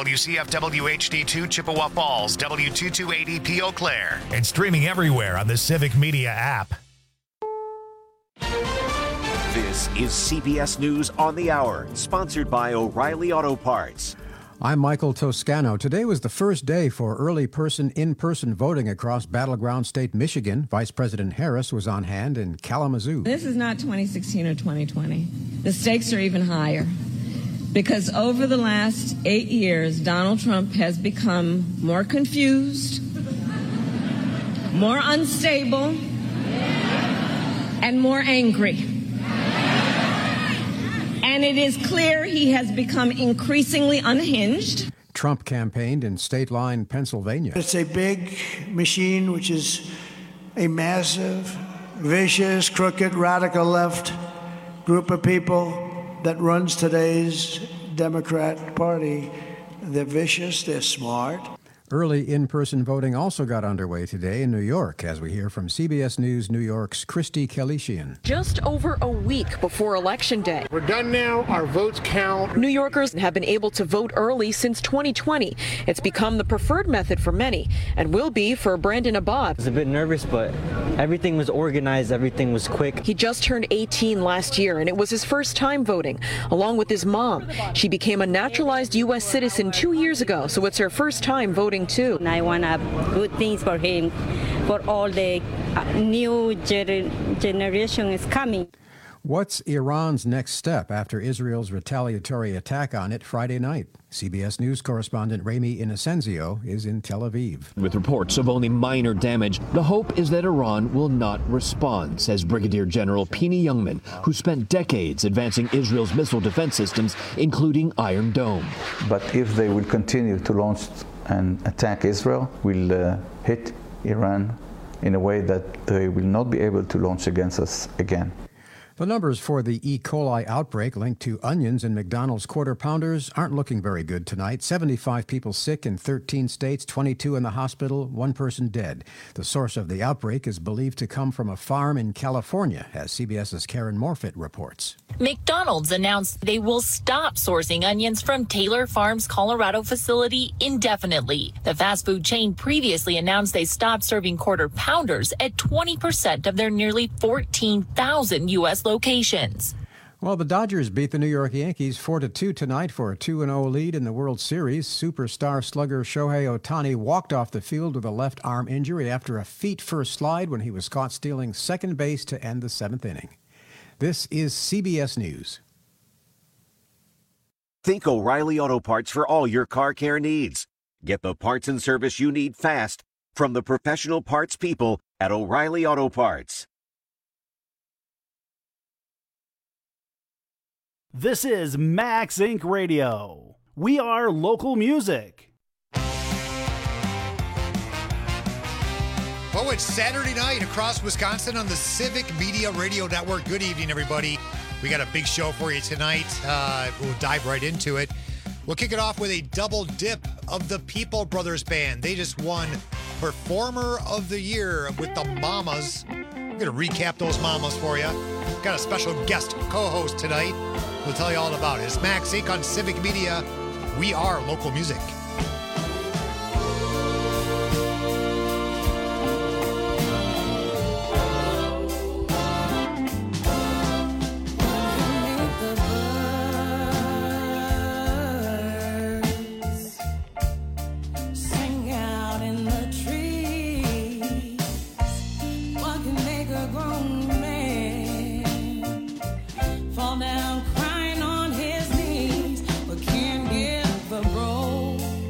WCFW HD2 Chippewa Falls, W228EP Eau Claire. And streaming everywhere on the Civic Media app. This is CBS News on the Hour, sponsored by O'Reilly Auto Parts. I'm Michael Toscano. Today was the first day for in-person voting across battleground state Michigan. Vice President Harris was on hand in Kalamazoo. This is not 2016 or 2020. The stakes are even higher because over the last 8 years, Donald Trump has become more confused, more unstable, and more angry. And it is clear he has become increasingly unhinged. Trump campaigned in state line Pennsylvania. It's a big machine, which is a massive, vicious, crooked, radical left group of people that runs today's Democrat Party. They're vicious, they're smart. Early in-person voting also got underway today in New York, as we hear from CBS News New York's Christy Kelishian. Just over a week before Election Day. We're done now. Our votes count. New Yorkers have been able to vote early since 2020. It's become the preferred method for many and will be for Brandon Abad. I was a bit nervous, but everything was organized. Everything was quick. He just turned 18 last year, and it was his first time voting, along with his mom. She became a naturalized U.S. citizen 2 years ago, so it's her first time voting too. And I want good things for him, for all the new generation is coming. What's Iran's next step after Israel's retaliatory attack on it Friday night? CBS News correspondent Ramy Inocencio is in Tel Aviv. With reports of only minor damage, the hope is that Iran will not respond, says Brigadier General Pini Youngman, who spent decades advancing Israel's missile defense systems, including Iron Dome. But if they will continue to launch and attack Israel, will hit Iran in a way that they will not be able to launch against us again. The numbers for the E. coli outbreak linked to onions in McDonald's Quarter Pounders aren't looking very good tonight. 75 people sick in 13 states, 22 in the hospital, 1 person dead. The source of the outbreak is believed to come from a farm in California, as CBS's Karen Morfitt reports. McDonald's announced they will stop sourcing onions from Taylor Farms' Colorado facility indefinitely. The fast food chain previously announced they stopped serving Quarter Pounders at 20% of their nearly 14,000 U.S. locations. Well, the Dodgers beat the New York Yankees 4-2 tonight for a 2-0 lead in the World Series. Superstar slugger Shohei Ohtani walked off the field with a left arm injury after a feet-first slide when he was caught stealing second base to end the 7th inning. This is CBS News. Think O'Reilly Auto Parts for all your car care needs. Get the parts and service you need fast from the professional parts people at O'Reilly Auto Parts. This is Max Inc. Radio. We are local music. Oh, it's Saturday night across Wisconsin on the Civic Media Radio Network. Good evening, everybody. We got a big show for you tonight. We'll dive right into it. We'll kick it off with a double dip of the People Brothers Band. They just won Performer of the Year with the Mamas. I'm going to recap those Mamas for you. Got a special guest co-host tonight. We'll tell you all about it. It's Max Inc. on Civic Media. We are local music. Fall down crying on his knees, but can't get the road.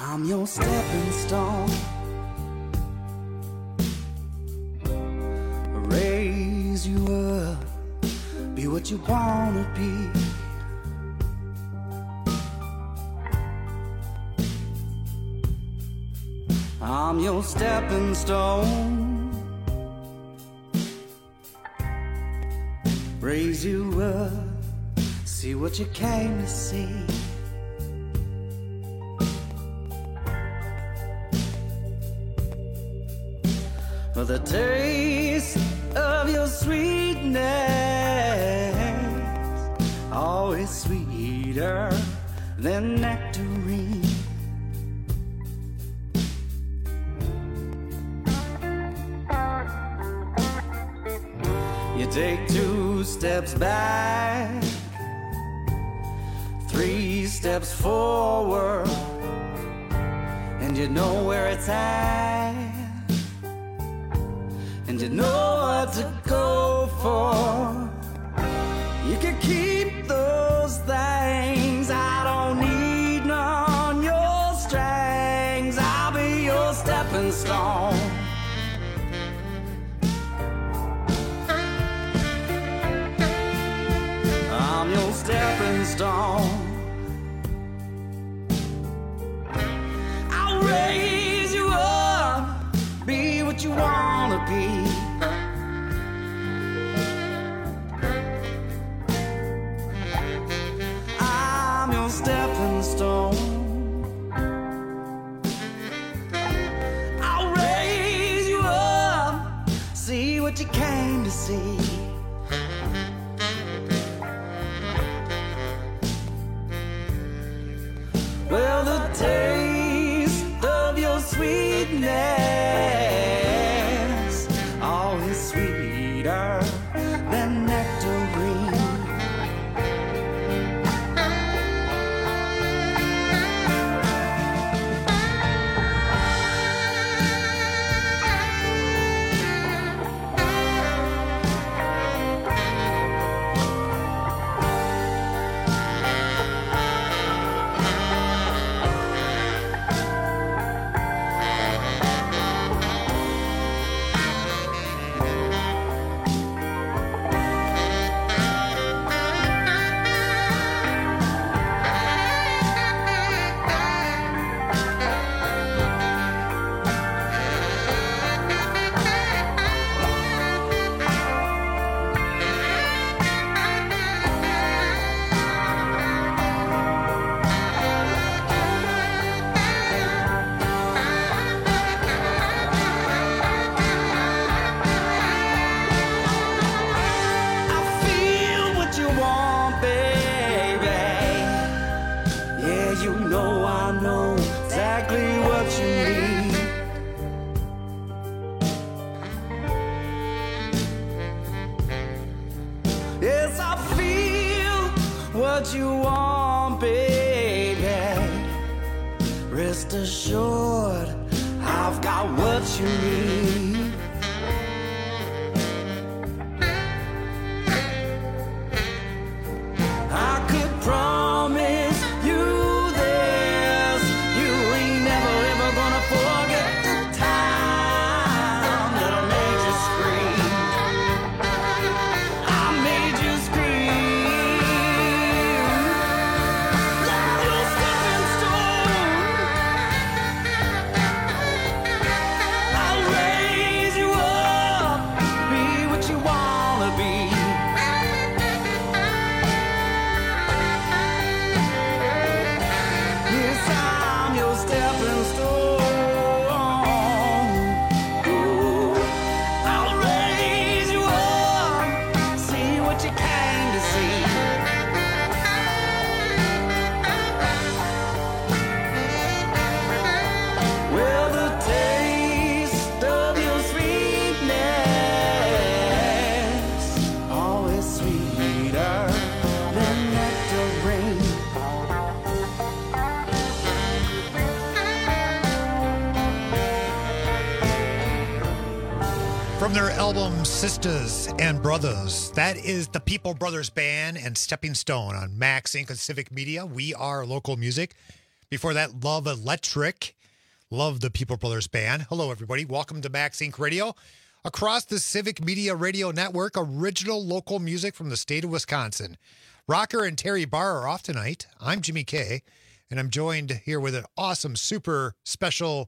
I'm your stepping stone. Raise you up, be what you wanna be. I'm your stepping stone. Raise you up, see what you came to see. For the taste of your sweetness, always sweeter than nectarine. You take 2 steps back, 3 steps forward, and you know where it's at, and you know what to go for. You can keep those things, I don't need none, your strings, I'll be your stepping stone. I'm your stepping stone. I'll raise you up, be what you wanna be. I'm your stepping stone. I'll raise you up, see what you came to see. Well, the taste of your sweetness, always sweeter than nectarine. Yes, I feel what you want, baby. Rest assured, I've got what you need. I could promise you this, you ain't never ever gonna forget the time that I made you scream. I made you scream. Love your stepping stone. I'll raise you up, be what you wanna be. Yes, I'm your stepping stone. Ooh, I'll raise you up, see what you came to see. Well, the taste of your sweetness, always sweeter than nectarine. From their album Sisters and Brothers, that is the People Brothers Band and Stepping Stone on Max Inc. and Civic Media. We are local music. Before that, Love Electric. Love the People Brothers Band. Hello, everybody. Welcome to Max Inc. Radio. Across the Civic Media Radio Network, original local music from the state of Wisconsin. Rocker and Terry Barr are off tonight. I'm Jimmy K, and I'm joined here with an awesome, super special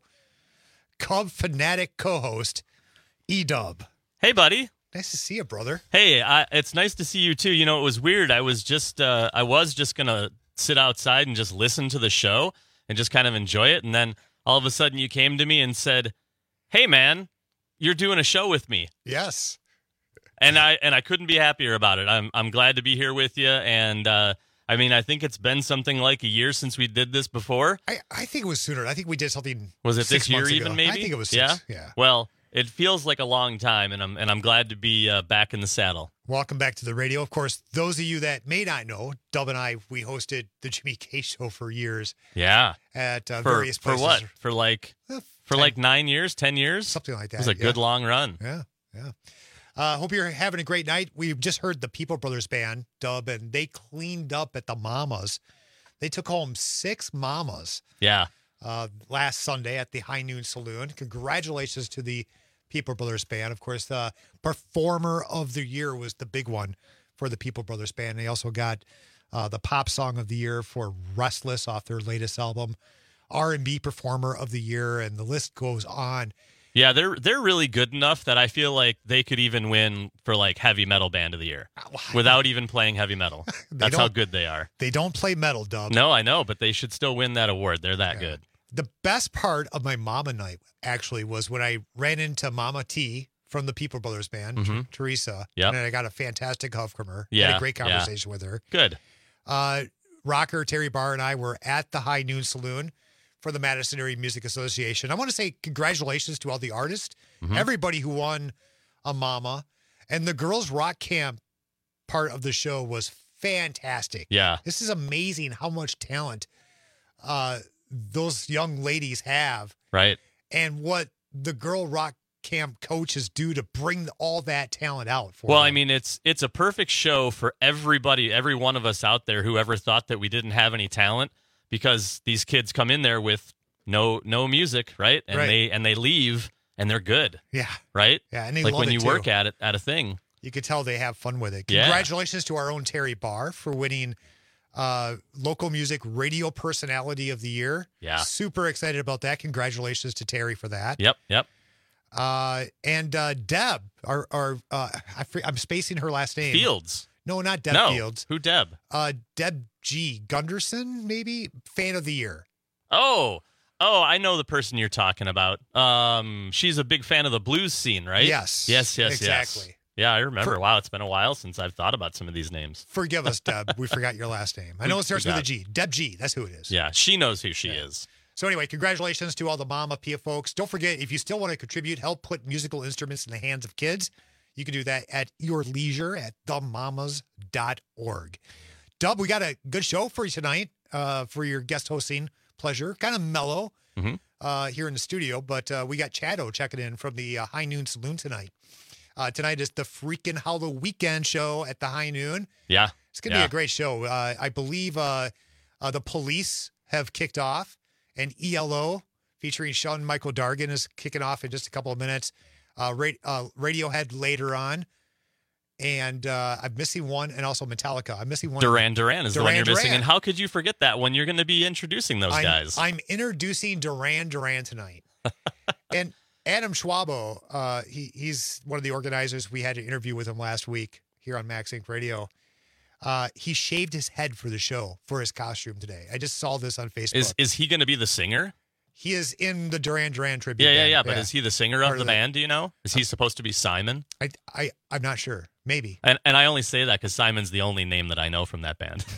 Cub fanatic co-host, E-Dub. Hey, buddy. Nice to see you, brother. Hey, it's nice to see you, too. You know, it was weird. I was just going to sit outside and just listen to the show and just kind of enjoy it. And then all of a sudden you came to me and said, hey, man, you're doing a show with me. Yes. And I couldn't be happier about it. I'm glad to be here with you. And I mean, I think it's been something like a year since we did this before. I think it was sooner. I think we did something. Was it 6 this year months even? ago. Maybe. I think it was 6. Yeah. Well, it feels like a long time, and I'm glad to be back in the saddle. Welcome back to the radio. Of course, those of you that may not know, Dub and I, we hosted the Jimmy K Show for years. Yeah. At various places. For what? For like 9 years, 10 years? Something like that. It was a good long run. Yeah. Hope you're having a great night. We've just heard the People Brothers Band, Dub, and they cleaned up at the Mamas. They took home 6 Mamas. Yeah. Last Sunday at the High Noon Saloon. Congratulations to the People Brothers Band. Of course, the Performer of the Year was the big one for the People Brothers Band. They also got the Pop Song of the Year for Restless off their latest album, R&B Performer of the Year, and the list goes on. Yeah, they're really good enough that I feel like they could even win for like Heavy Metal Band of the Year without even playing heavy metal. That's how good they are. They don't play metal, Dub. No, I know, but they should still win that award. They're that good. The best part of my Mama night actually was when I ran into Mama T from the People Brothers Band, Teresa. Yep. And I got a fantastic hug from her. Yeah. Had a great conversation with her. Good. Rocker, Terry Barr, and I were at the High Noon Saloon for the Madison Area Music Association. I want to say congratulations to all the artists, everybody who won a Mama. And the Girls Rock Camp part of the show was fantastic. Yeah. This is amazing how much talent those young ladies have. Right. And what the Girl Rock Camp coaches do to bring all that talent out for Well, them. I mean, it's a perfect show for everybody, every one of us out there who ever thought that we didn't have any talent, because these kids come in there with no music, right? And they leave and they're good. Yeah. Right? Yeah, and they like love when it you too. work at a thing. You could tell they have fun with it. Yeah. Congratulations to our own Terry Barr for winning Local Music Radio Personality of the Year. Yeah. Super excited about that. Congratulations to Terry for that. Yep. And Deb, I'm spacing her last name. Fields. No, not Deb Fields. Who Deb? Deb G. Gunderson, maybe? Fan of the Year. Oh, I know the person you're talking about. She's a big fan of the blues scene, right? Yes. Exactly. Yeah, I remember. Wow, it's been a while since I've thought about some of these names. Forgive us, Deb. We forgot your last name. I know it starts with a G. Deb G. That's who it is. Yeah, she knows who she is. So anyway, congratulations to all the Mama Pia folks. Don't forget, if you still want to contribute, help put musical instruments in the hands of kids, you can do that at your leisure at themamas.org. Dub, we got a good show for you tonight for your guest hosting pleasure. Kind of mellow here in the studio, but we got Chado checking in from the High Noon Saloon tonight. Tonight is the freaking Halloween weekend show at the High Noon. Yeah. It's going to be a great show. I believe the Police have kicked off, and ELO featuring Shawn Michael Dargan is kicking off in just a couple of minutes. Radiohead later on. And I'm missing one, and also Metallica. I'm missing one. Duran Duran is the one you're missing. And how could you forget that when you're going to be introducing those guys? I'm introducing Duran Duran tonight. And Adam Schwabo, he's one of the organizers. We had an interview with him last week here on Max Inc. Radio. He shaved his head for the show, for his costume today. I just saw this on Facebook. Is he going to be the singer? He is in the Duran Duran tribute band. Yeah. But is he the singer of the band, do you know? Is he supposed to be Simon? I'm not sure. Maybe. And I only say that because Simon's the only name that I know from that band.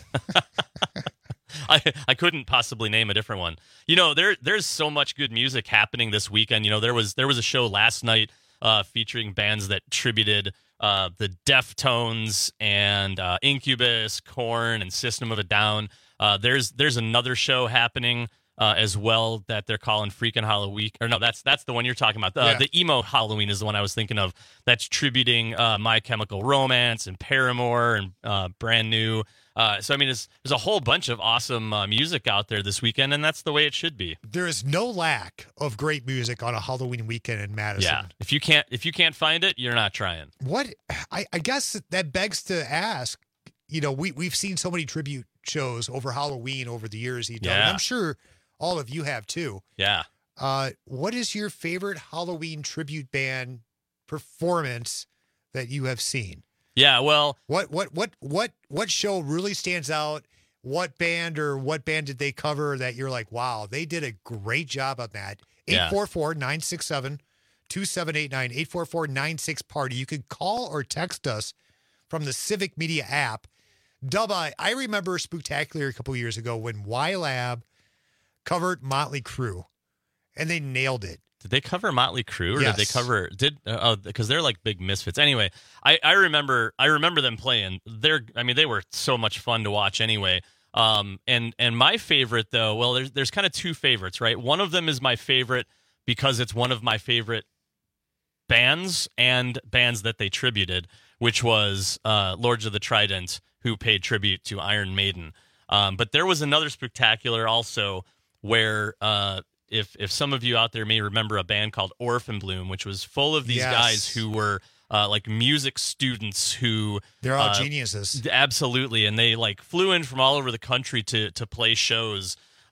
I couldn't possibly name a different one. You know, there's so much good music happening this weekend. You know, there was a show last night featuring bands that tributed the Deftones and Incubus, Korn, and System of a Down. There's another show happening as well that they're calling Freakin' Halloween. Or no, that's the one you're talking about. The Emo Halloween is the one I was thinking of. That's tributing My Chemical Romance and Paramore and Brand New. So, I mean, there's a whole bunch of awesome music out there this weekend, and that's the way it should be. There is no lack of great music on a Halloween weekend in Madison. Yeah. If you can't find it, you're not trying. What I guess that begs to ask, we've seen so many tribute shows over Halloween over the years. Yeah. I'm sure all of you have too. Yeah. What is your favorite Halloween tribute band performance that you have seen? Yeah, well, what show really stands out? What band did they cover that you're like, wow, they did a great job on that? 844-967-2789, 844-96-PARTY. You can call or text us from the Civic Media app. Dubba, I remember Spooktacular a couple years ago when Y-Lab covered Motley Crue, and they nailed it. Did they cover Motley Crue, or Yes. did they cover? Because they're like big misfits. Anyway, I remember them playing. They were so much fun to watch. Anyway, and my favorite though, well, there's kind of two favorites, right? One of them is my favorite because it's one of my favorite bands and bands that they tributed, which was Lords of the Trident, who paid tribute to Iron Maiden. But there was another Spooktacular also where. If some of you out there may remember a band called Orphan Bloom, which was full of these guys who were like music students who they're all geniuses. Absolutely, and they like flew in from all over the country to play shows.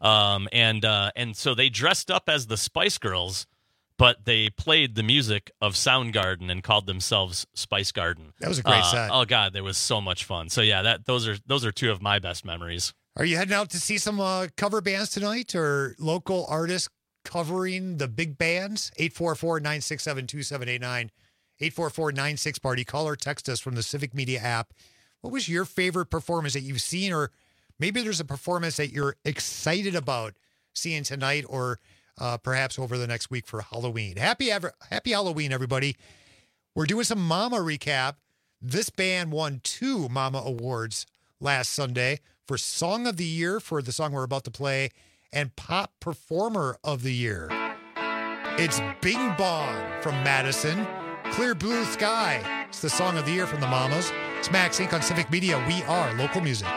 And so they dressed up as the Spice Girls, but they played the music of Soundgarden and called themselves Spice Garden. That was a great set. Oh God, that was so much fun. So yeah, those are two of my best memories. Are you heading out to see some cover bands tonight or local artists covering the big bands? 844-967-2789, 844-96-PARTY. Call or text us from the Civic Media app. What was your favorite performance that you've seen, or maybe there's a performance that you're excited about seeing tonight or perhaps over the next week for Halloween? Happy Halloween, everybody. We're doing some Mama recap. This band won 2 Mama Awards last Sunday for Song of the Year for the song we're about to play and Pop Performer of the Year. It's Bing Bong from Madison. Clear Blue Sky. It's the Song of the Year from the Mamas. It's Max Inc. on Civic Media. We are local music.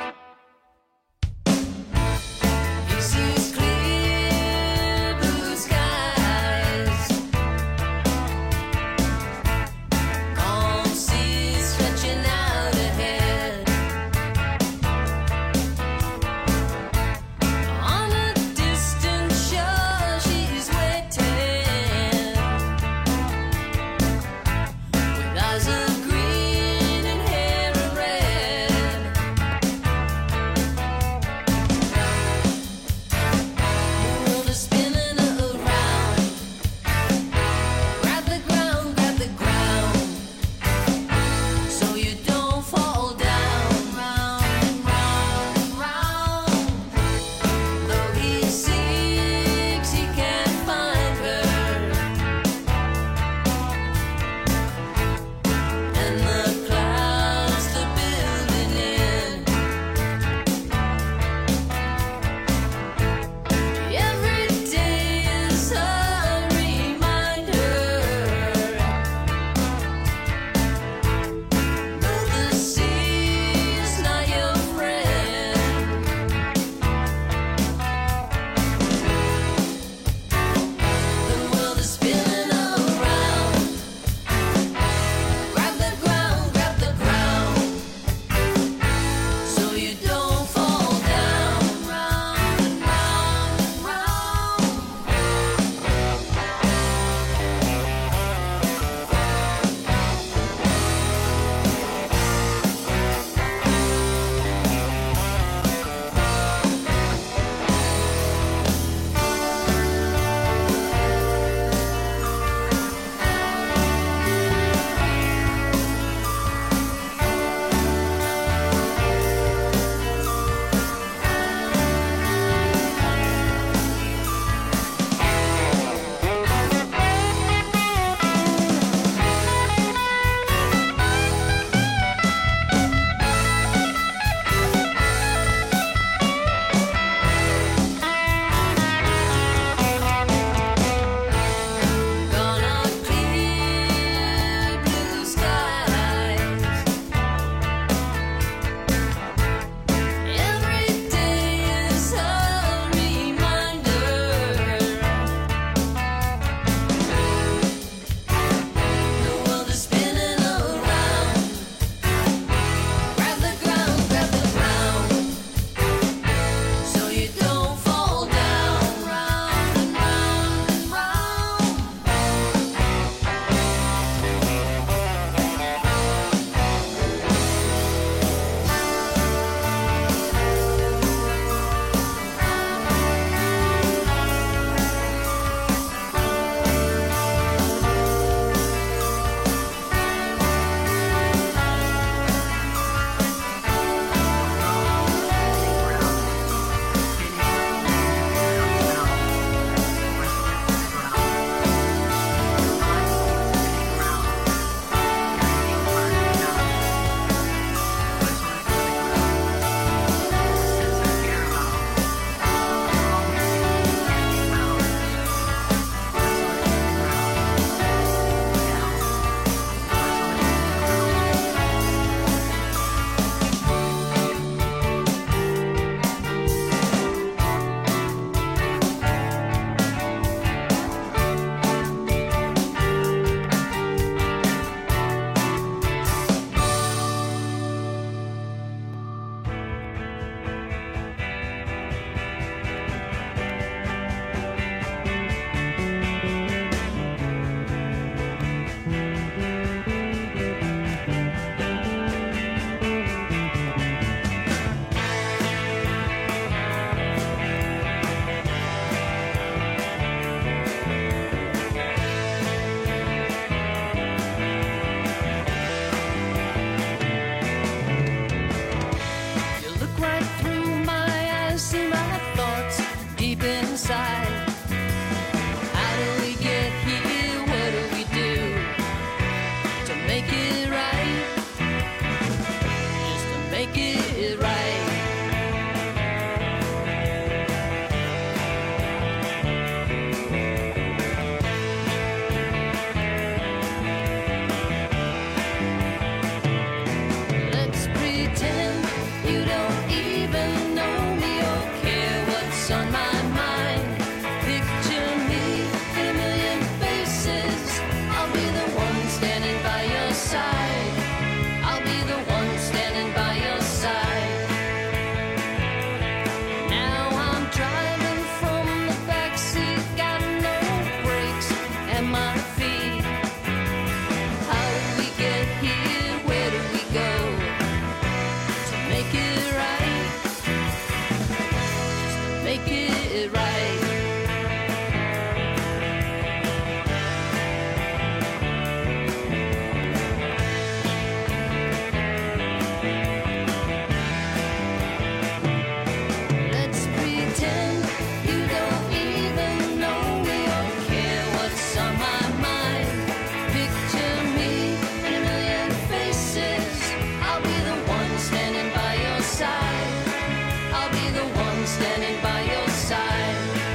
Eyes of green and hair of red. side. How do we get here? What do we do to make it right? Just to make it right. Let's pretend you don't even know me or care what's on my mind. Picture me in a million faces. I'll be the one standing by your side. I'll be the one standing by your side. Now I'm driving from the backseat, got no brakes at my feet. How did we get here? Where do we go to make it right? Just to make it right. Let's pretend you don't even know me or care what's on my mind. Picture me in a million faces. I'll be the one standing by your side. I'll be the one standing by your side.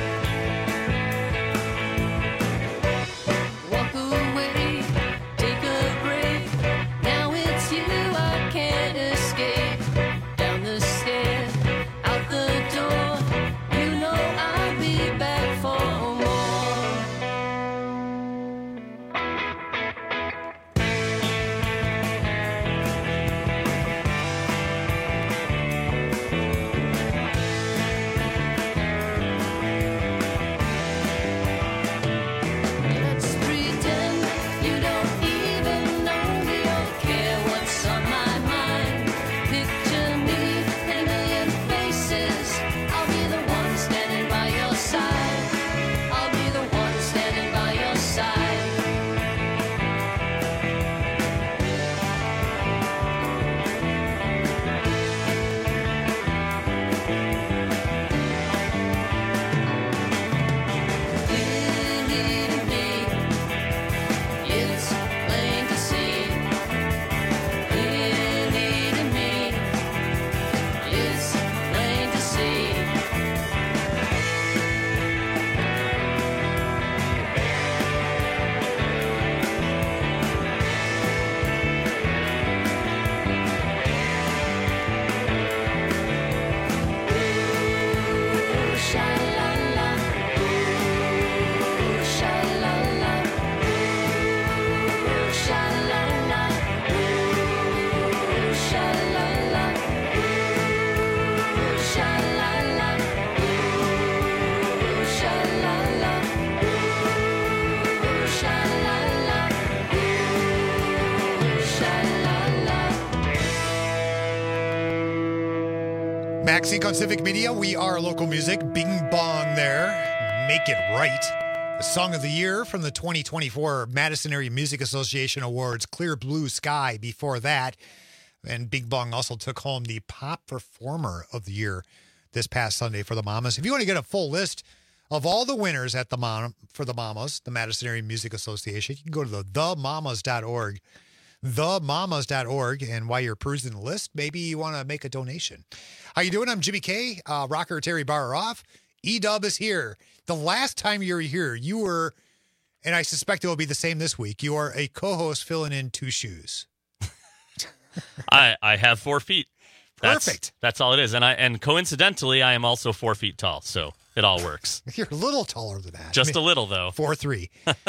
Walk away, take a break. Now it's you, I can't escape. Down the stairs, out the door. You know I'll be back for more. Let's pretend you don't even know me or care what's on my mind. Picture me in a million faces. I'll be the one standing by your side. I'll be the one standing by your side. Leading me, it's plain to see. Leading me, it's plain to see. Ooh, sha-la-la. Ooh, sha-la-la. Ooh, sha-la-la. Ooh, sha-la-la. Ooh, sha-la-la. Ooh, sha-la-la. Ooh, sha-la-la. Ooh, sha-la-la. Max Inc. on Civic Media. We are local music. Bing Bong there. Make It Right. The Song of the Year from the 2024 Madison Area Music Association Awards. Clear Blue Sky before that. And Bing Bong also took home the Pop Performer of the Year this past Sunday for the Mamas. If you want to get a full list of all the winners at for the Mamas, the Madison Area Music Association, you can go to themamas.org. Themamas.org. And while you're perusing the list, maybe you want to make a donation. How you doing? I'm Jimmy K. Rocker Terry Barr off. E-Dub is here. The last time you were here, you were, and I suspect it will be the same this week, you are a co-host filling in two shoes. I have 4 feet. Perfect. That's all it is. And coincidentally, I am also 4 feet tall, so it all works. You're a little taller than that. Just a little, though. 4'3".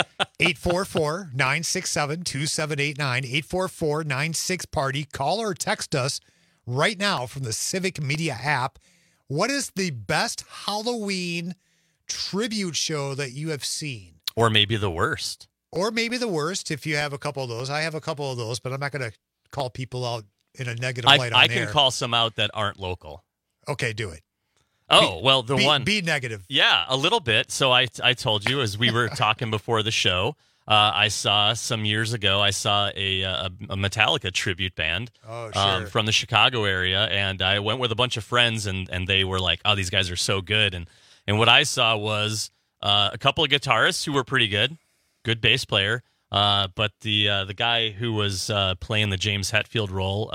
844-967-2789. 844-96-PARTY. Call or text us right now from the Civic Media app. What is the best Halloween tribute show that you have seen? Or maybe the worst. Or maybe the worst, if you have a couple of those. I have a couple of those, but I'm not going to call people out in a negative light on I air. can call some out that aren't local. Okay, do it. Oh, well, Be negative. Yeah, a little bit. So I told you, as we were talking before the show, I saw some years ago, I saw a Metallica tribute band from the Chicago area, and I went with a bunch of friends, and they were like, oh, these guys are so good. And And what I saw was a couple of guitarists who were pretty good bass player. But the guy who was playing the James Hetfield role,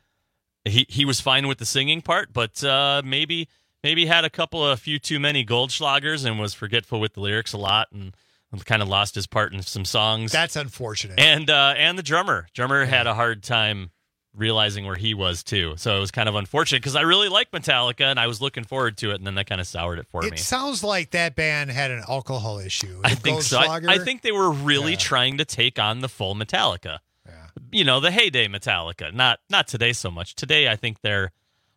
he was fine with the singing part, but maybe had a few too many Goldschlagers and was forgetful with the lyrics a lot and kind of lost his part in some songs. That's unfortunate. And the drummer had a hard time realizing where he was too. So it was kind of unfortunate because I really like Metallica and I was looking forward to it, and then that kind of soured it for me. It sounds like that band had an alcohol issue. I think so. I think they were really trying to take on the full Metallica. Yeah. You know, the heyday Metallica. Not today so much. Today I think they're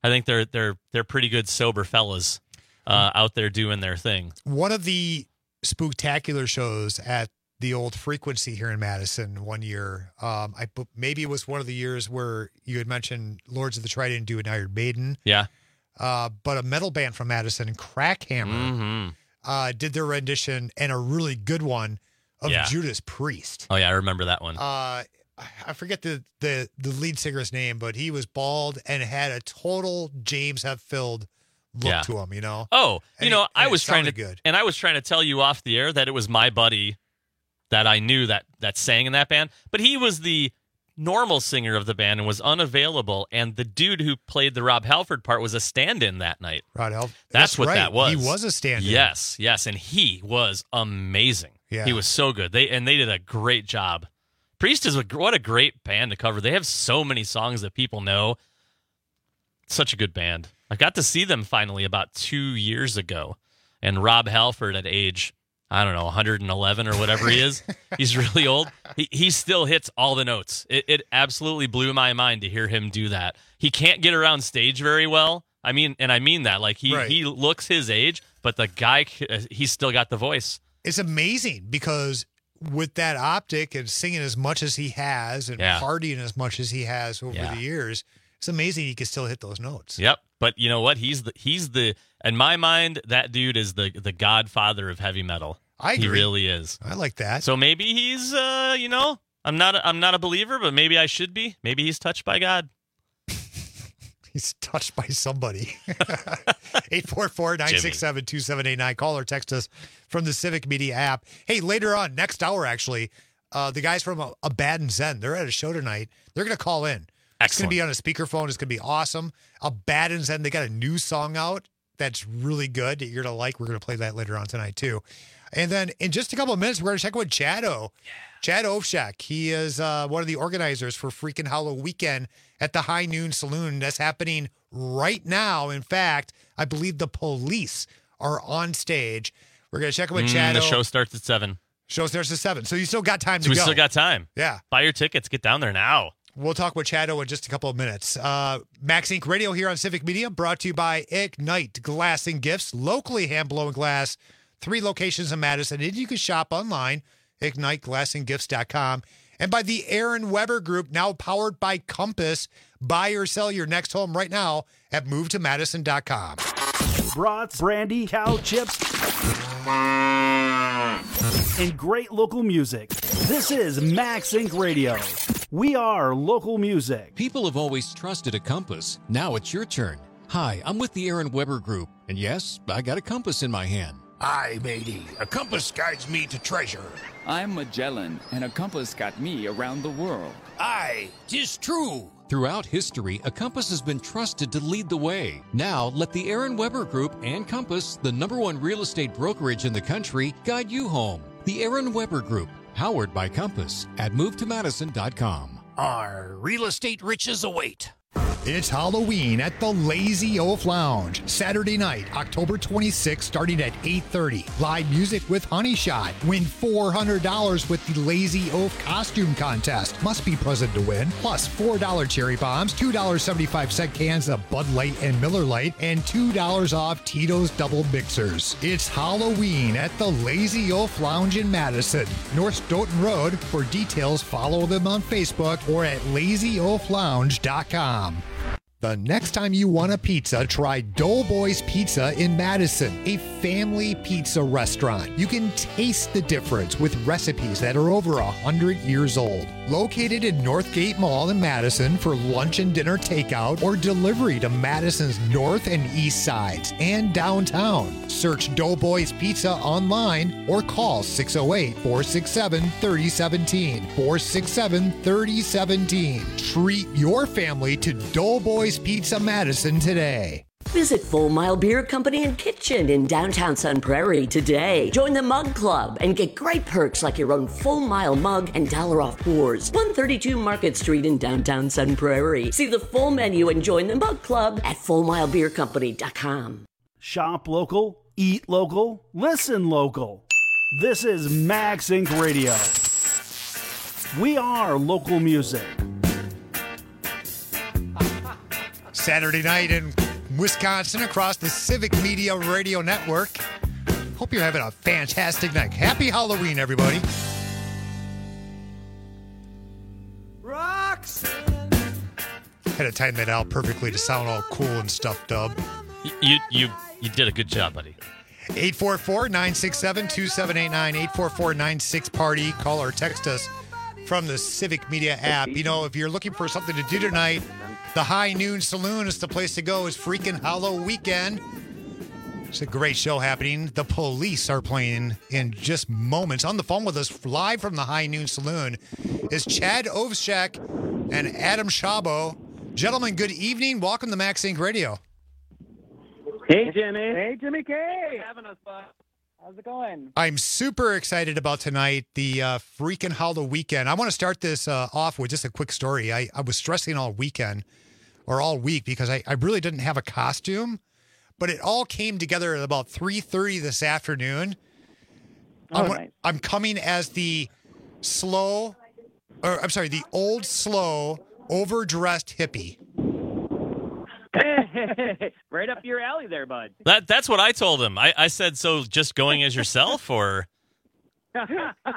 pretty good sober fellas out there doing their thing. One of the spooktacular shows at the old Frequency here in Madison one year. Maybe it was one of the years where you had mentioned Lords of the Trident do an Iron Maiden. Yeah. But a metal band from Madison, Crackhammer, did their rendition, and a really good one, of Judas Priest. Oh, yeah, I remember that one. I forget the lead singer's name, but he was bald and had a total James Hetfield look to him, you know? Oh, and I was trying to good. And I was trying to tell you off the air that it was my buddy that I knew that sang in that band, but he was the normal singer of the band and was unavailable, and the dude who played the Rob Halford part was a stand-in that night. Rod Halford. That's what right. that was. He was a stand-in. Yes, and he was amazing. Yeah. He was so good. They did a great job. Priest is what a great band to cover. They have so many songs that people know. Such a good band. I got to see them finally about 2 years ago, and Rob Halford at age, I don't know, 111 or whatever he is. He's really old. He still hits all the notes. It absolutely blew my mind to hear him do that. He can't get around stage very well. I mean that. Like he looks his age, but the guy, he's still got the voice. It's amazing because with that optic and singing as much as he has and partying as much as he has over the years, it's amazing he can still hit those notes. Yep. But you know what? He's the in my mind, that dude is the godfather of heavy metal. I agree. He really is. I like that. So maybe he's I'm not a believer, but maybe I should be. Maybe he's touched by God. He's touched by somebody. 844-967-2789. Call or text us from the Civic Media app. Hey, later on, next hour, actually, the guys from Abaddon Zen, they're at a show tonight. They're going to call in. Excellent. It's going to be on a speakerphone. It's going to be awesome. Abaddon Zen, they got a new song out that's really good that you're going to like. We're going to play that later on tonight, too. And then in just a couple of minutes, we're going to check with Chad Chad Ovshak. He is one of the organizers for Freakin' Hollow Weekend at the High Noon Saloon. That's happening right now. In fact, I believe the Police are on stage. We're going to check in with Chad. The show starts at 7. Show starts at 7. So you still got time to go. We still got time. Yeah. Buy your tickets. Get down there now. We'll talk with Chad in just a couple of minutes. Max Inc. Radio here on Civic Media, brought to you by Ignite Glass and Gifts, locally hand-blowing glass, 3 locations in Madison. And you can shop online, igniteglassandgifts.com. And by the Aaron Weber Group, now powered by Compass. Buy or sell your next home right now at movetomadison.com. Brats, brandy, cow chips, and great local music. This is Max Inc. Radio. We are local music. People have always trusted a compass. Now it's your turn. Hi, I'm with the Aaron Weber Group. And yes, I got a compass in my hand. Aye, matey. A compass guides me to treasure. I'm Magellan, and a compass got me around the world. Aye, 'tis true. Throughout history, a compass has been trusted to lead the way. Now, let the Aaron Weber Group and Compass, the #1 real estate brokerage in the country, guide you home. The Aaron Weber Group, powered by Compass, at movetomadison.com. Our real estate riches await. It's Halloween at the Lazy Oaf Lounge. Saturday night, October 26th, starting at 8:30. Live music with Honey Shot. Win $400 with the Lazy Oaf costume contest. Must be present to win. Plus $4 cherry bombs, $2.75 cans of Bud Light and Miller Lite, and $2 off Tito's double mixers. It's Halloween at the Lazy Oaf Lounge in Madison, North Stoughton Road. For details, follow them on Facebook or at lazyoaflounge.com. The next time you want a pizza, try Doughboys Pizza in Madison, a family pizza restaurant. You can taste the difference with recipes that are over 100 years old. Located in Northgate Mall in Madison for lunch and dinner takeout or delivery to Madison's north and east sides and downtown. Search Doughboys Pizza online or call 608-467-3017. 467-3017. Treat your family to Doughboys Pizza Madison today. Visit Full Mile Beer Company and Kitchen in downtown Sun Prairie today. Join the Mug Club and get great perks like your own Full Mile mug and $1 off pours. 132 Market Street in downtown Sun Prairie. See the full menu and join the Mug Club at FullMileBeerCompany.com. Shop local, eat local, listen local. This is Max Inc. Radio. We are local music. Saturday night in Wisconsin across the Civic Media Radio Network. Hope you're having a fantastic night. Happy Halloween, everybody. Roxanne. Had to time that out perfectly to sound all cool and stuff, Dub. You did a good job, buddy. 844-967-2789, 844-96-PARTY. Call or text us from the Civic Media app. You know, if you're looking for something to do tonight, the High Noon Saloon is the place to go. It's freaking Halloween weekend. It's a great show happening. The Police are playing in just moments. On the phone with us live from the High Noon Saloon is Chad Ovshek and Adam Shabo. Gentlemen, good evening. Welcome to Max Inc. Radio. Hey, Jimmy. Hey, Jimmy K. Thanks for having us, bud. How's it going? I'm super excited about tonight, the freaking Halloween weekend. I want to start this off with just a quick story. I was stressing all weekend or all week because I really didn't have a costume, but it all came together at about 3:30 this afternoon. Nice. I'm coming as the old, slow, overdressed hippie. Right up your alley there, bud. That's what I told him. I said, so just going as yourself, or? That's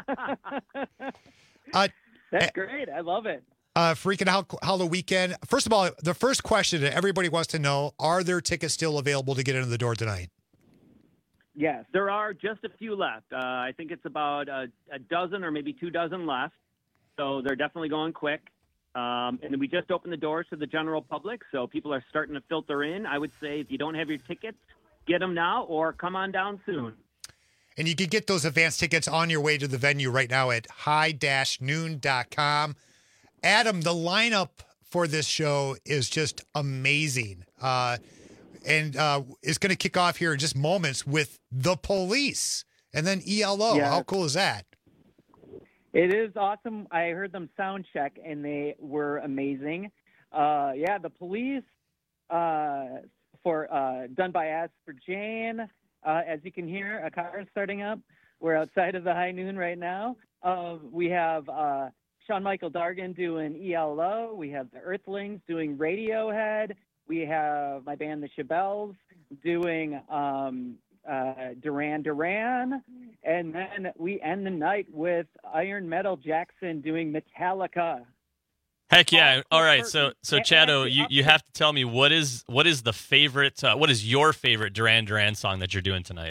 great. I love it. Freaking Halloween weekend. First of all, the first question that everybody wants to know, are there tickets still available to get into the door tonight? Yes. There are just a few left. I think it's about a dozen or maybe 2 dozen left. So they're definitely going quick. And we just opened the doors to the general public, so people are starting to filter in. I would say if you don't have your tickets, get them now or come on down soon. And you can get those advance tickets on your way to the venue right now at high-noon.com. Adam, the lineup for this show is just amazing. And it's going to kick off here in just moments with The Police and then ELO. Yeah. How cool is that? It is awesome. I heard them sound check, and they were amazing. The Police, done by As for Jane. As you can hear, a car is starting up. We're outside of the High Noon right now. We have Sean Michael Dargan doing ELO. We have the Earthlings doing Radiohead. We have my band, the Chabelles, doing Duran Duran, and then we end the night with Iron Metal Jackson doing Metallica. Heck yeah! All right, so Chado, you have to tell me what is the favorite? What is your favorite Duran Duran song that you're doing tonight?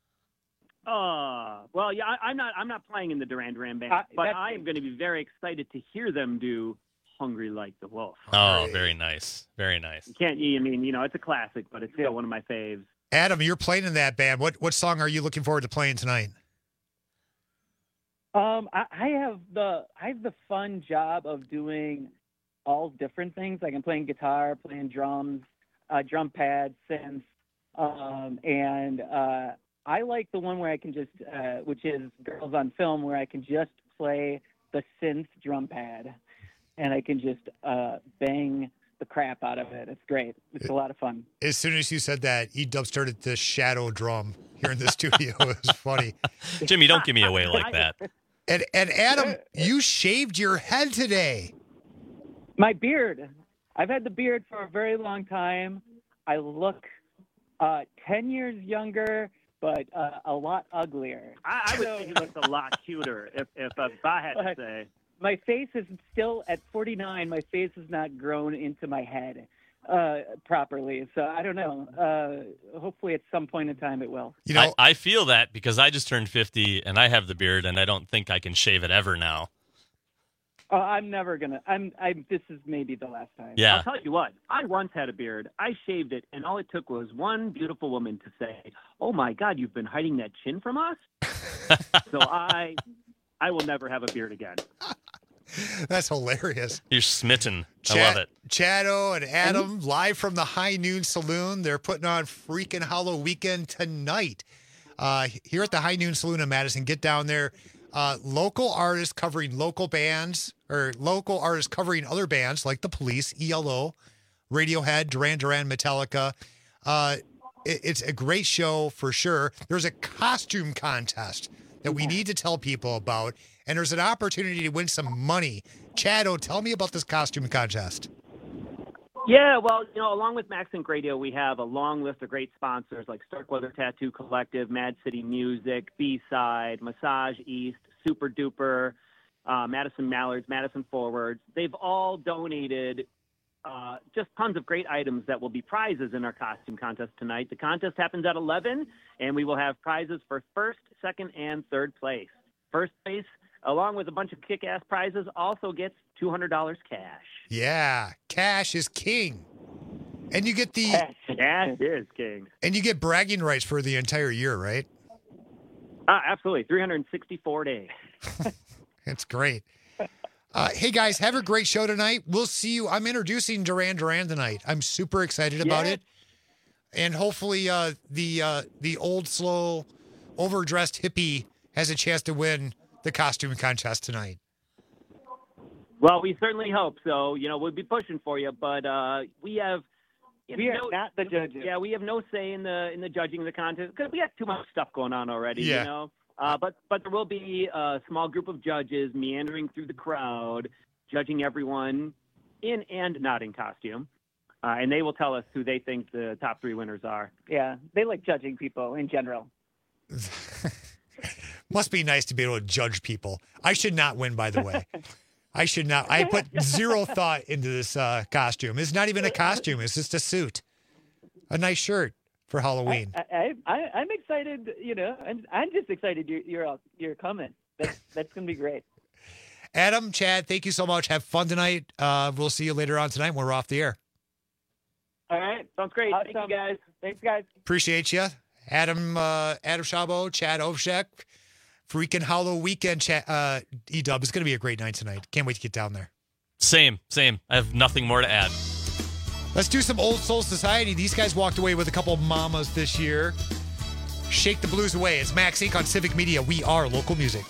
I'm not playing in the Duran Duran band, but I am going to be very excited to hear them do "Hungry Like the Wolf." Oh, very nice, very nice. It's a classic, but it's still one of my faves. Adam, you're playing in that band. What song are you looking forward to playing tonight? I have the fun job of doing all different things. Like I'm playing guitar, playing drums, drum pads, synths, and I like the one where I can just, which is Girls on Film, where I can just play the synth drum pad, and I can just bang the crap out of it. It's great. It's a lot of fun. As soon as you said that, E-Dub started to shadow drum here in the studio. It was funny. Jimmy, don't give me away like that. And Adam, you shaved your head today. My beard. I've had the beard for a very long time. I look 10 years younger, but a lot uglier. I would say he looks a lot cuter, if I had to say. My face is still at 49. My face has not grown into my head. properly. So I don't know. Hopefully at some point in time it will. You know, I feel that because I just turned 50 and I have the beard, and I don't think I can shave it ever now. Oh, I'm never gonna. This is maybe the last time. Yeah. I'll tell you what. I once had a beard. I shaved it, and all it took was one beautiful woman to say, "Oh my God, you've been hiding that chin from us." So I will never have a beard again. That's hilarious. You're smitten. I love it. Chado and Adam live from the High Noon Saloon. They're putting on freaking Hollow Weekend tonight here at the High Noon Saloon in Madison. Get down there. Local artists covering local bands, or local artists covering other bands like The Police, ELO, Radiohead, Duran Duran, Metallica. It's a great show for sure. There's a costume contest that we need to tell people about, and there's an opportunity to win some money. Chado, tell me about this costume contest. Yeah, well, along with Max Inc. Radio, we have a long list of great sponsors like Starkweather Tattoo Collective, Mad City Music, B-Side, Massage East, Super Duper, Madison Mallards, Madison Forwards. They've all donated just tons of great items that will be prizes in our costume contest tonight. The contest happens at 11, and we will have prizes for first, second, and third place. First place, along with a bunch of kick-ass prizes, also gets $200 cash. Yeah, cash is king. And you get the... Cash is king. And you get bragging rights for the entire year, right? Absolutely, 364 days. It's great. Hey, guys, have a great show tonight. We'll see you. I'm introducing Duran Duran tonight. I'm super excited about it. And hopefully the old, slow, overdressed hippie has a chance to win the costume contest tonight. Well, we certainly hope so. We'll be pushing for you, but we have... We are not the judges. Yeah, we have no say in the judging of the contest because we have too much stuff going on already, Yeah. But there will be a small group of judges meandering through the crowd, judging everyone in and not in costume. And they will tell us who they think the top three winners are. Yeah, they like judging people in general. Must be nice to be able to judge people. I should not win, by the way. I should not. I put zero thought into this costume. It's not even a costume. It's just a suit. A nice shirt for Halloween. I'm excited, I'm just excited you're coming. That's going to be great. Adam, Chad, thank you so much. Have fun tonight. We'll see you later on tonight when we're off the air. All right. Sounds great. Awesome. Thank you, guys. Thanks, guys. Appreciate you. Adam Shabo, Chad Ovshek. Freaking Hollow Weekend, E-Dub. It's going to be a great night tonight. Can't wait to get down there. Same. I have nothing more to add. Let's do some Old Soul Society. These guys walked away with a couple of mamas this year. Shake the blues away. It's Max Inc. on Civic Media. We are local music.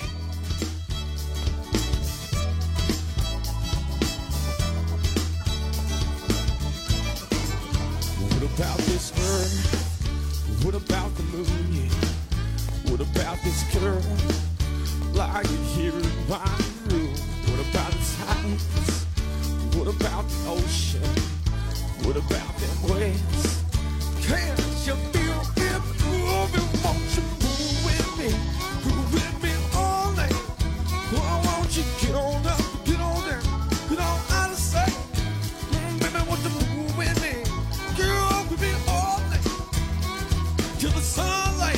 What about this earth? What about the moon? Yeah. What about this girl lying here in my room? What about its heights? What about the ocean? What about them waves? Can't you feel it moving? Won't you move with me? Move with me all night. Why won't you get on up, get on down, get on out of sight? Baby, won't you move with me? Girl, with me all night till the sunlight.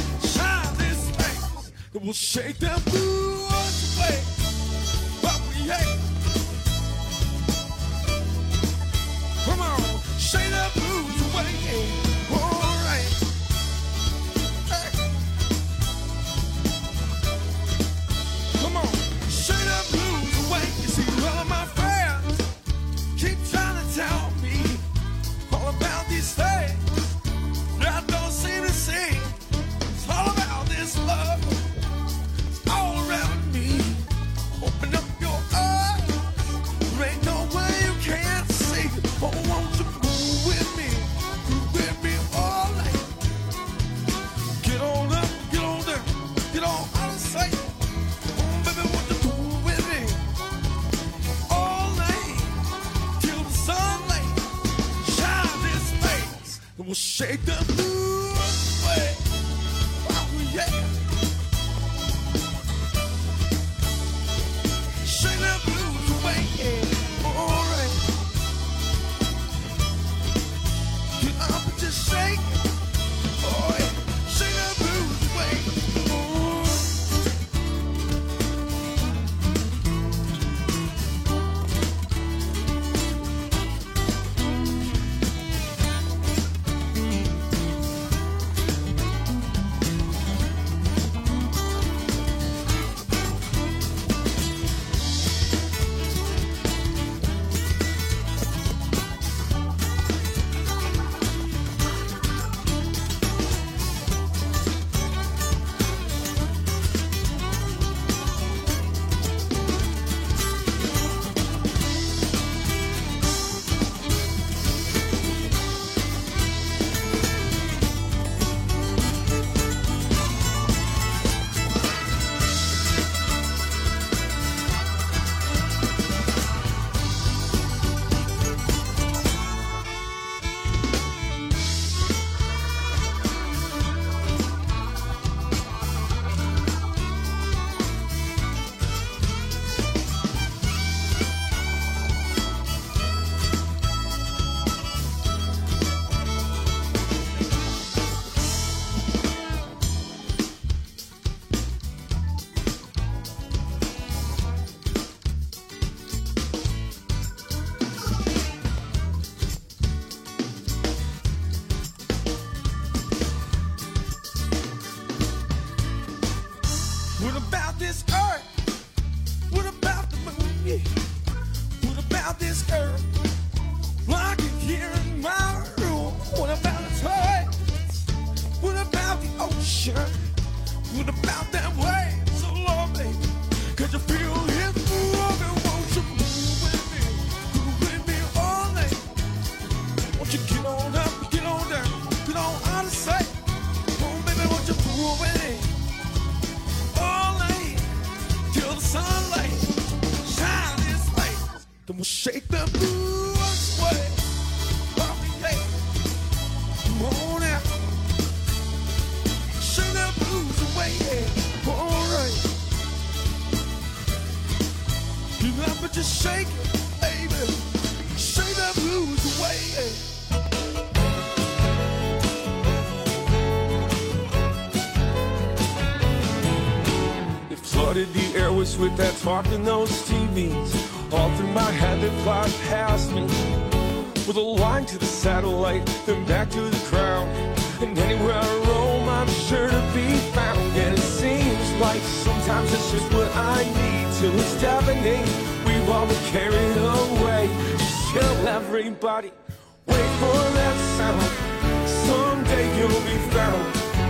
We'll shake them blues away. But we ain't. Come on, shake them blues away. All right. Hey. Come on, shake them blues away. You see, all of my friends keep trying to tell me all about these things that I don't seem to see. It's all about this love. All around me, open up your eyes. There ain't no way you can't see. Oh, won't you move with me all night. Get on up, get on down, get on out of sight. Oh, baby, won't you move with me all night till the sunlight shine this face, and we'll shake the blues away. Oh, yeah. Shake that blues away, yeah. All right. What about this earth? What about the moon? Yeah. What about this earth? Like it here in my room. What about the toys? What about the ocean? What about that wave so lovely? Could you feel it moving? Won't you move with me all night? Won't you get on up, get on down, get on out of sight? Oh, baby, won't you move with me all night till the sunlight shine its light? Then we'll shake the blues away. Come on out, shake the blues away. Yeah. All right, you got to just shake it, baby. Shake the blues away. Yeah. Flooded the airways with that talk in those TVs. All through my head they fly past me. With a line to the satellite, then back to the ground. And anywhere I roam, I'm sure to be found. And it seems like sometimes it's just what I need. Till it's deafening, we've all been carried away. Just tell everybody, wait for that sound. Someday you'll be found.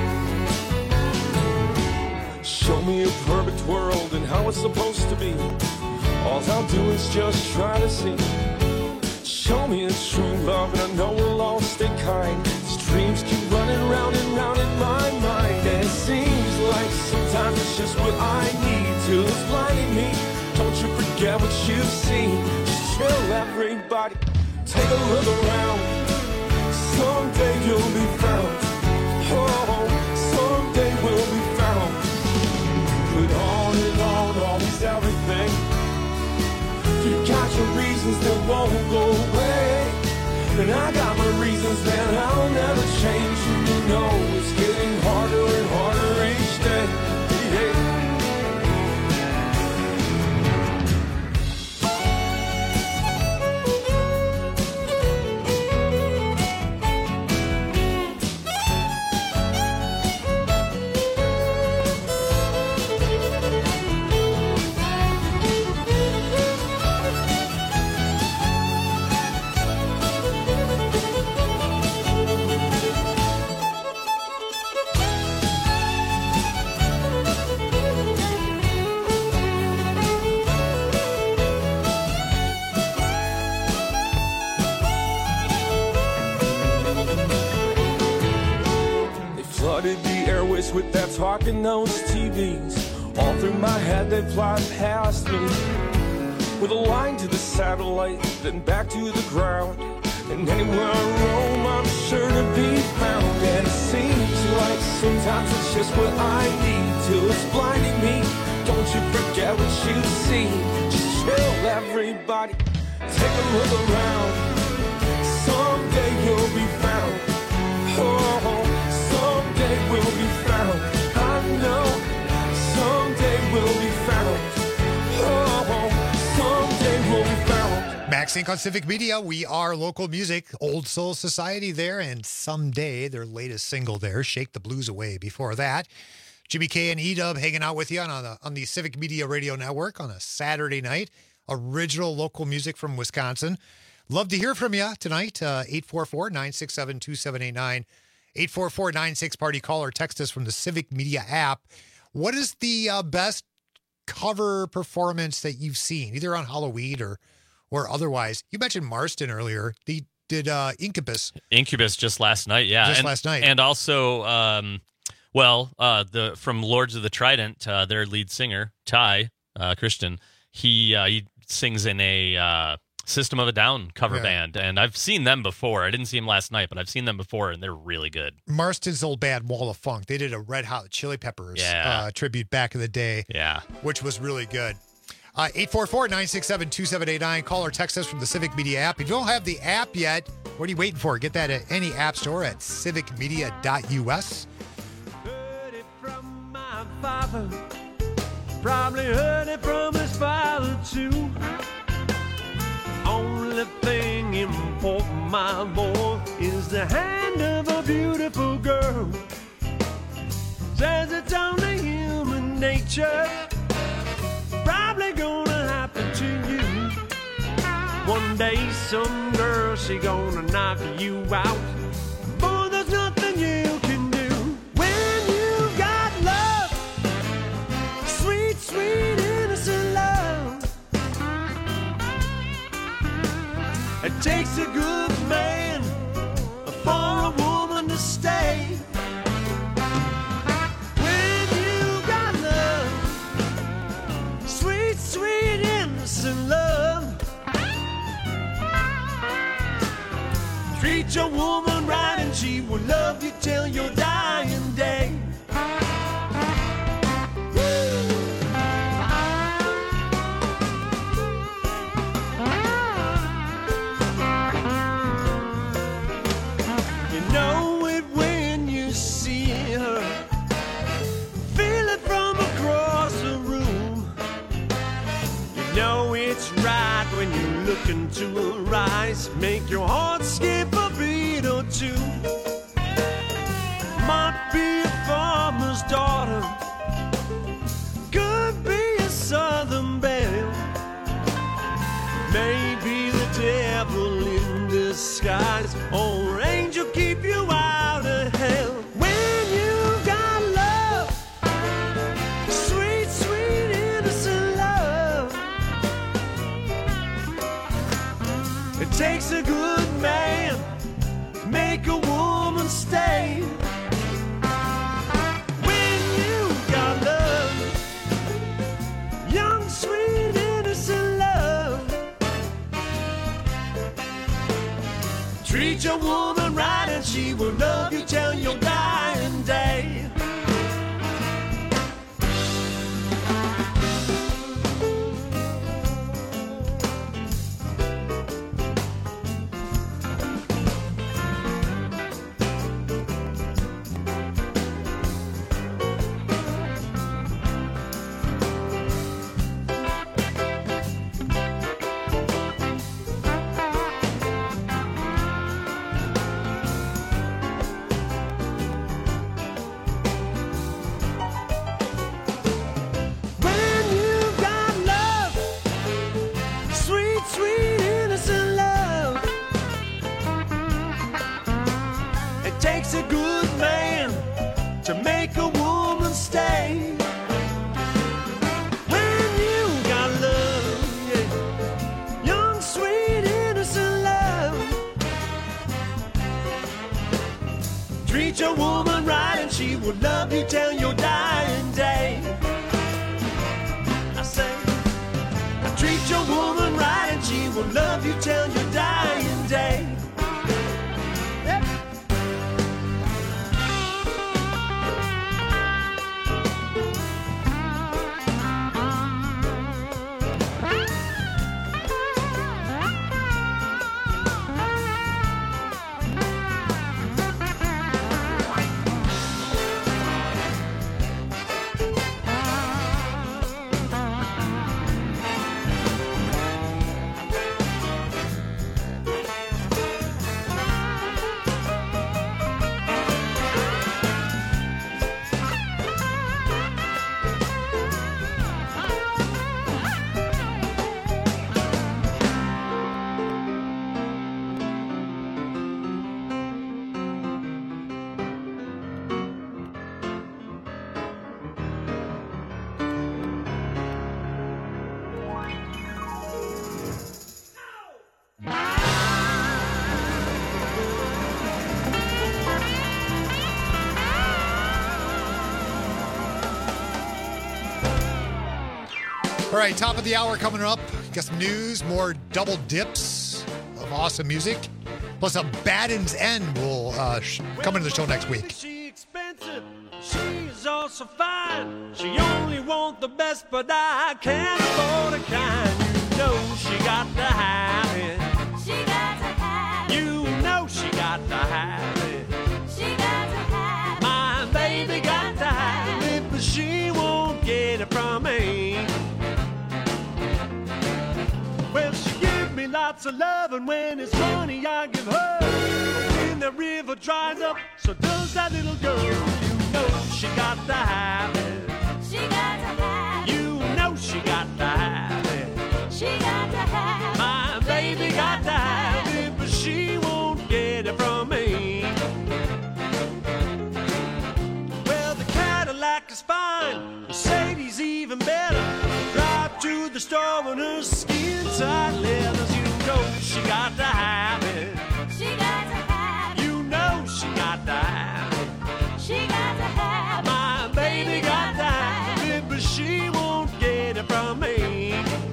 Show me a perfect world and how it's supposed to be. All I'll do is just try to see. Show me a true love and I know we'll all stay kind. These dreams keep running round and round in my mind. And it seems like sometimes it's just what I need till it's blinding me. Don't you forget what you've seen. Just chill everybody, take a look around. Someday you'll be found. Oh, someday we'll be found. Put on and on always everything. You got your reasons that won't go away, and I got my reasons that I'll never change. And you know it's getting harder and harder each day. Yeah. Flooded the airways with that talk in those TVs. All through my head they fly past me. With a line to the satellite, then back to the ground. And anywhere I roam, I'm sure to be found. And it seems like sometimes it's just what I need till it's blinding me. Don't you forget what you see. Just chill everybody, take a look around. Someday you'll be found. Oh, someday we'll be found. I know someday we'll be found. Oh, someday we'll be found. Max Inc. on Civic Media. We are local music. Old Soul Society there, and Someday, their latest single there, Shake the Blues Away. Before that, Jimmy K and E-Dub hanging out with you on the Civic Media Radio Network on a Saturday night. Original local music from Wisconsin. Love to hear from you tonight. 844-967-2789. 844-96-PARTY. Call or text us from the Civic Media app. What is the best cover performance that you've seen, either on Halloween or otherwise? You mentioned Marston earlier. They did Incubus. Incubus just last night, yeah. Last night. And also, from Lords of the Trident, their lead singer, Ty Christian, he sings in a System of a Down cover band, and I've seen them before. I didn't see them last night, but I've seen them before, and they're really good. Marston's old band, Wall of Funk, they did a Red Hot Chili Peppers tribute back in the day, which was really good. 844-967-2789. Call or text us from the Civic Media app. If you don't have the app yet, what are you waiting for? Get that at any app store at civicmedia.us. Heard it from my father. Probably heard it from his father too. Only thing important, my boy, is the hand of a beautiful girl. Says it's only human nature. Probably gonna happen to you. One day some girl, she gonna knock you out. Boy, there's nothing you can do. When you got love, sweet, sweet, innocent love. It takes a good man for a woman to stay. When you got love, sweet, sweet, innocent love. Treat your woman right and she will love you till your dying day. You know it when you see her. Feel it from across the room. You know it's right when you look into her eyes. Make your heart skip a beat or two. Might be a farmer's daughter, could be a southern belle, maybe the devil in disguise, or angel keep you out of hell. When you got love, sweet, sweet, innocent love. It takes a good man to make a woman stay. When you got love, young, sweet, innocent love. Treat your woman right and she will love you till your dying day. When you got love, sweet, sweet, innocent love. It takes a good man to make a woman stay. When you got love, yeah, young, sweet, innocent love. Treat your woman right and she will love you till your dying day. I say, treat your woman right and she will love you till your dying day. Yep. All right, top of the hour coming up. Got some news, more double dips of awesome music. Plus, a Baden's End will come into the show next week. She expensive, she's also fine. She only want the best, but I can't afford a kind. You know she got to have it. She got to have it. You know she got to have it. She got to have it. My baby got to have it, but she won't get it from me. Well, she give me lots of love, and when it's money I give her. When the river dries up, so does that little girl. You know she got to have it. She got even better. Drive to the store in her skin tight leathers. You know she got to have it. She got to have it. You know she got to have it. She got to have it. My baby got to have it, but she won't get it from me.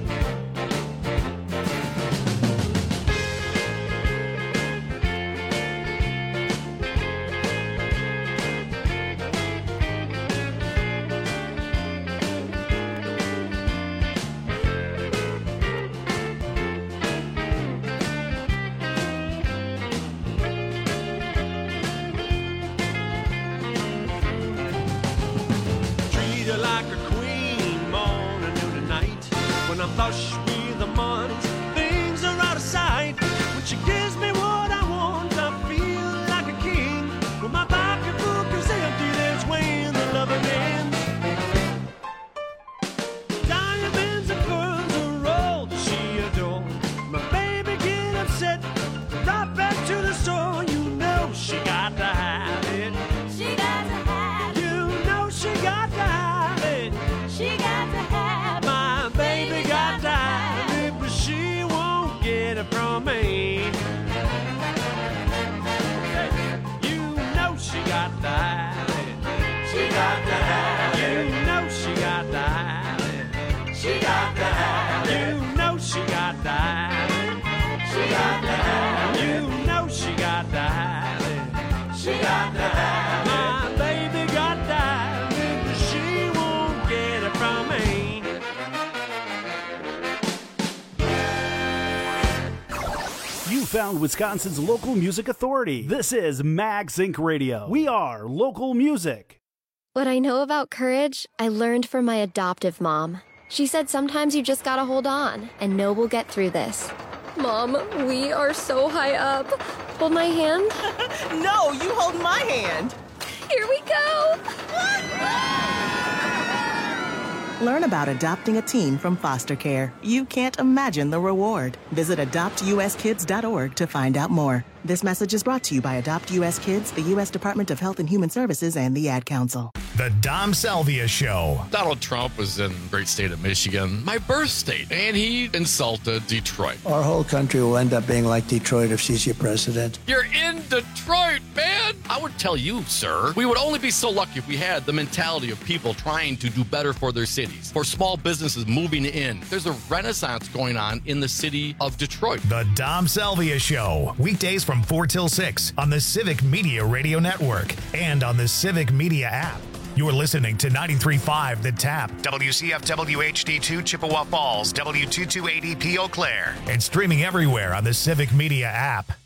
Like a queen, morning, noon, and night. When I'm flush with the money, things are out of sight. When she gives me what I want, I feel like a king. When my pocketbook is empty, that's when the loving ends. Diamonds and pearls are all that she adores. My baby get upset, right back to the store. You know she got to have it. She got to have it. You know she got to have it. She got to have it. My baby got to have it, but she won't get it from me. You know she got to have it. She got to have it. You know she got to have it. She got to have it. You know she got to have it. She got to have it. You know she got to have it. She got to have it. My baby got to have it, but she won't get it from me. You found Wisconsin's local music authority. This is Mag Sync Radio. We are local music. What I know about courage, I learned from my adoptive mom. She said sometimes you just gotta hold on and know we'll get through this. Mom, we are so high up. Hold my hand. No, you hold my hand. Here we go. Learn about adopting a teen from foster care. You can't imagine the reward. Visit adoptuskids.org to find out more. This message is brought to you by Adopt U.S. Kids, the U.S. Department of Health and Human Services, and the Ad Council. The Dom Salvia Show. Donald Trump was in the great state of Michigan, my birth state, and he insulted Detroit. Our whole country will end up being like Detroit if she's your president. You're in Detroit, man! I would tell you, sir, we would only be so lucky if we had the mentality of people trying to do better for their cities, for small businesses moving in. There's a renaissance going on in the city of Detroit. The Dom Salvia Show. Weekdays from 4 till 6 on the Civic Media Radio Network and on the Civic Media app. You're listening to 93.5 The Tap, WCFW HD2 Chippewa Falls, W228EP Eau Claire, and streaming everywhere on the Civic Media app.